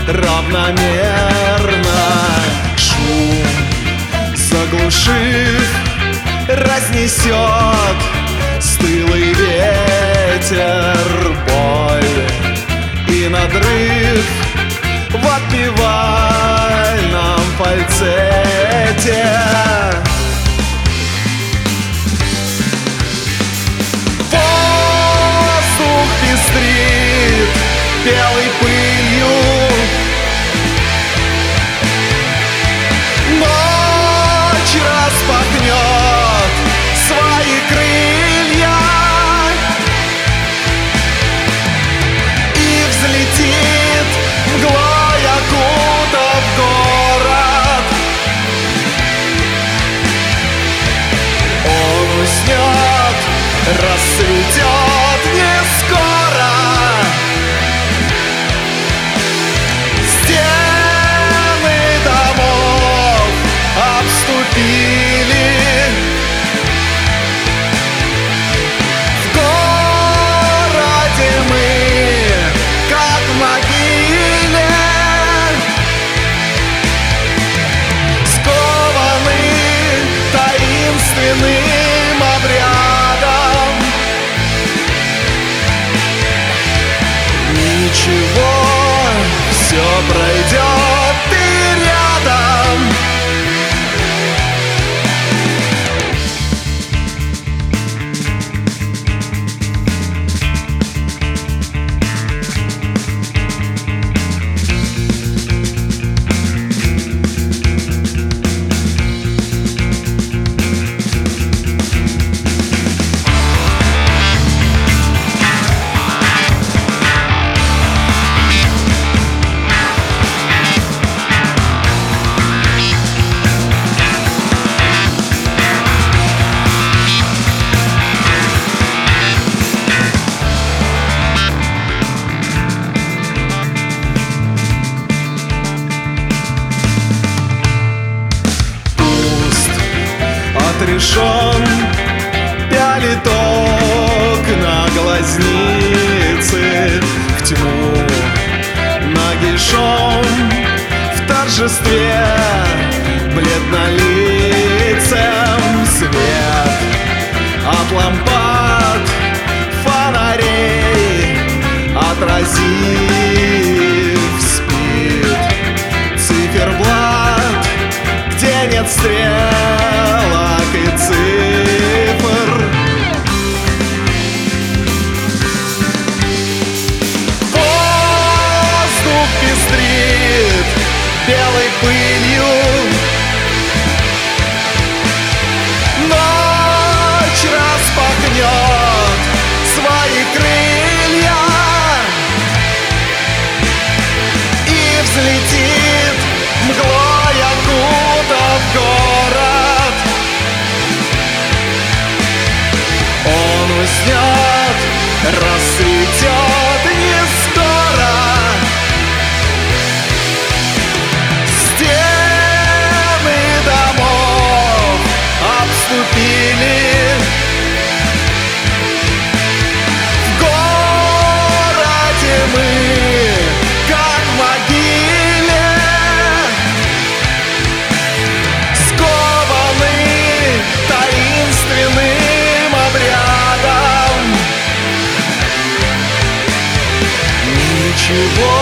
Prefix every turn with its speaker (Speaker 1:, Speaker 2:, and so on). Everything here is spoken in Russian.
Speaker 1: равномерно. Шум заглушив, разнесет стылый ветер, боль и надрыв в отпевальном фальцете. Воздух пестрит белой пылью, ночь распахнет свои крылья и взлетит мглой окутав город. Он уснет, расцветет не скоро. Стены домов обступили, в городе мы, как в могиле, скованы таинственным обрядом. Ничего, все пройдет, ты рядом. Отрешен, пялит окна глазницы в тьму нагишом, в торжестве бледнолицем. Свет от лампад, фонарей отразив, спит циферблат, где нет стрелок и цифр. Воздух пестрит белой пылью, ночь распахнет свои крылья и взлетит мглой окутав город. Он уснет, расцветет не скоро. Стены домов обступили, в городе мы, как в могиле, скованы таинственным обрядом. Ничего,